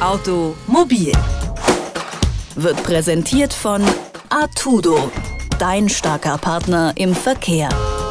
Automobil wird präsentiert von Artudo, dein starker Partner im Verkehr.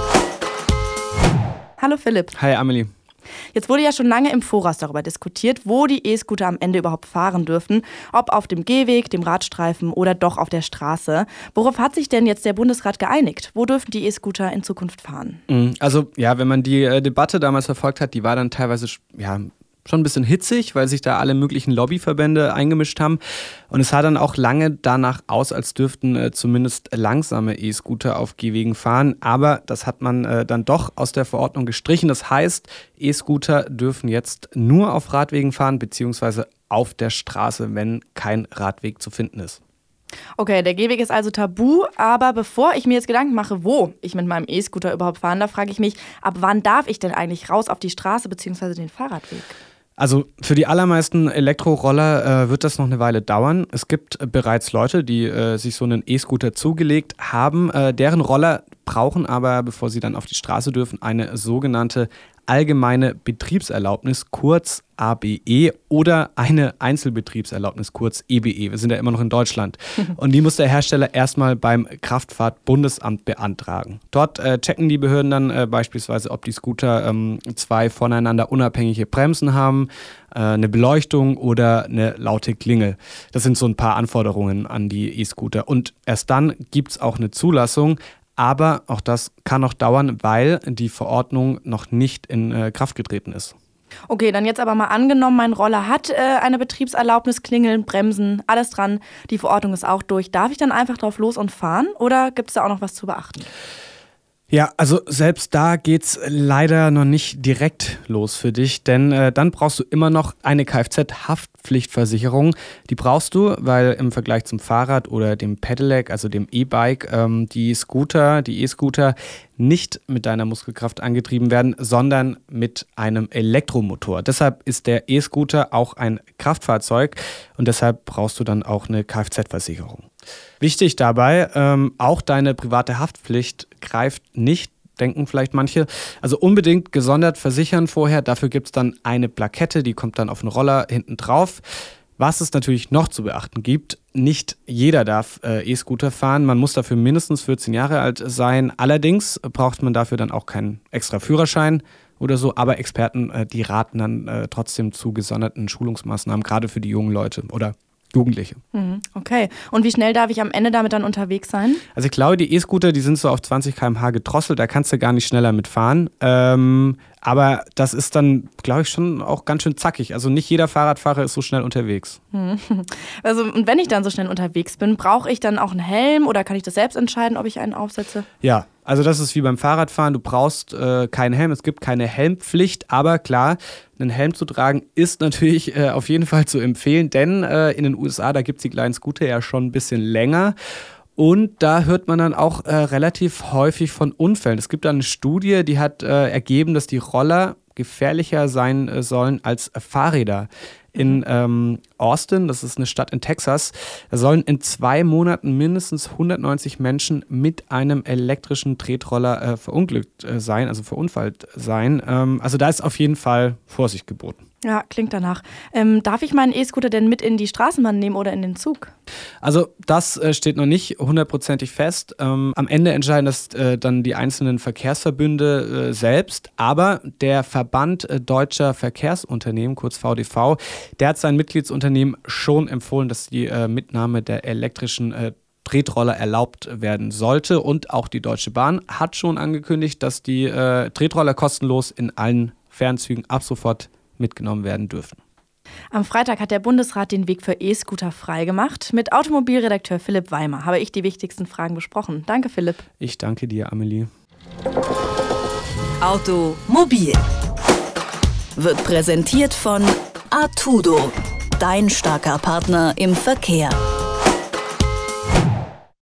Hallo Philipp. Hi Amelie. Jetzt wurde ja schon lange im Voraus darüber diskutiert, wo die E-Scooter am Ende überhaupt fahren dürfen. Ob auf dem Gehweg, dem Radstreifen oder doch auf der Straße. Worauf hat sich denn jetzt der Bundesrat geeinigt? Wo dürfen die E-Scooter in Zukunft fahren? Also ja, wenn man die Debatte damals verfolgt hat, die war dann teilweise schon ein bisschen hitzig, weil sich da alle möglichen Lobbyverbände eingemischt haben. Und es sah dann auch lange danach aus, als dürften zumindest langsame E-Scooter auf Gehwegen fahren. Aber das hat man dann doch aus der Verordnung gestrichen. Das heißt, E-Scooter dürfen jetzt nur auf Radwegen fahren, beziehungsweise auf der Straße, wenn kein Radweg zu finden ist. Okay, der Gehweg ist also tabu, aber bevor ich mir jetzt Gedanken mache, wo ich mit meinem E-Scooter überhaupt fahren darf, frage ich mich, ab wann darf ich denn eigentlich raus auf die Straße bzw. den Fahrradweg? Also für die allermeisten Elektroroller wird das noch eine Weile dauern. Es gibt bereits Leute, die sich so einen E-Scooter zugelegt haben. Deren Roller brauchen aber, bevor sie dann auf die Straße dürfen, eine sogenannte allgemeine Betriebserlaubnis, kurz ABE, oder eine Einzelbetriebserlaubnis, kurz EBE. Wir sind ja immer noch in Deutschland. Und die muss der Hersteller erstmal beim Kraftfahrtbundesamt beantragen. Dort checken die Behörden dann beispielsweise, ob die Scooter zwei voneinander unabhängige Bremsen haben, eine Beleuchtung oder eine laute Klingel. Das sind so ein paar Anforderungen an die E-Scooter. Und erst dann gibt es auch eine Zulassung. Aber auch das kann noch dauern, weil die Verordnung noch nicht in Kraft getreten ist. Okay, dann jetzt aber mal angenommen, mein Roller hat eine Betriebserlaubnis, Klingeln, Bremsen, alles dran. Die Verordnung ist auch durch. Darf ich dann einfach drauf los und fahren oder gibt es da auch noch was zu beachten? Ja, also selbst da geht's leider noch nicht direkt los für dich, denn dann brauchst du immer noch eine Kfz-Haftpflichtversicherung. Die brauchst du, weil im Vergleich zum Fahrrad oder dem Pedelec, also dem E-Bike, die E-Scooter nicht mit deiner Muskelkraft angetrieben werden, sondern mit einem Elektromotor. Deshalb ist der E-Scooter auch ein Kraftfahrzeug und deshalb brauchst du dann auch eine Kfz-Versicherung. Wichtig dabei, auch deine private Haftpflicht greift nicht, denken vielleicht manche. Also unbedingt gesondert versichern vorher. Dafür gibt es dann eine Plakette, die kommt dann auf den Roller hinten drauf. Was es natürlich noch zu beachten gibt, nicht jeder darf E-Scooter fahren. Man muss dafür mindestens 14 Jahre alt sein. Allerdings braucht man dafür dann auch keinen extra Führerschein oder so. Aber Experten, die raten dann trotzdem zu gesonderten Schulungsmaßnahmen, gerade für die jungen Leute oder Jugendliche. Okay. Und wie schnell darf ich am Ende damit dann unterwegs sein? Also ich glaube, die E-Scooter, die sind so auf 20 km/h gedrosselt, da kannst du gar nicht schneller mitfahren. Aber das ist dann, glaube ich, schon auch ganz schön zackig. Also nicht jeder Fahrradfahrer ist so schnell unterwegs. Also und wenn ich dann so schnell unterwegs bin, brauche ich dann auch einen Helm oder kann ich das selbst entscheiden, ob ich einen aufsetze? Ja, also das ist wie beim Fahrradfahren. Du brauchst keinen Helm, es gibt keine Helmpflicht. Aber klar, einen Helm zu tragen ist natürlich auf jeden Fall zu empfehlen. Denn in den USA, da gibt es die kleinen Scooter ja schon ein bisschen länger. Und da hört man dann auch relativ häufig von Unfällen. Es gibt da eine Studie, die hat ergeben, dass die Roller gefährlicher sein sollen als Fahrräder. In Austin, das ist eine Stadt in Texas, da sollen in 2 Monaten mindestens 190 Menschen mit einem elektrischen Tretroller verunglückt sein, also verunfallt sein. Also da ist auf jeden Fall Vorsicht geboten. Ja, klingt danach. Darf ich meinen E-Scooter denn mit in die Straßenbahn nehmen oder in den Zug? Also das steht noch nicht hundertprozentig fest. Am Ende entscheiden das dann die einzelnen Verkehrsverbünde selbst. Aber der Verband Deutscher Verkehrsunternehmen, kurz VDV, der hat seinen Mitgliedsunternehmen schon empfohlen, dass die Mitnahme der elektrischen Tretroller erlaubt werden sollte. Und auch die Deutsche Bahn hat schon angekündigt, dass die Tretroller kostenlos in allen Fernzügen ab sofort mitgenommen werden dürfen. Am Freitag hat der Bundesrat den Weg für E-Scooter freigemacht. Mit Automobilredakteur Philipp Weimar habe ich die wichtigsten Fragen besprochen. Danke, Philipp. Ich danke dir, Amelie. Automobil wird präsentiert von Artudo, dein starker Partner im Verkehr.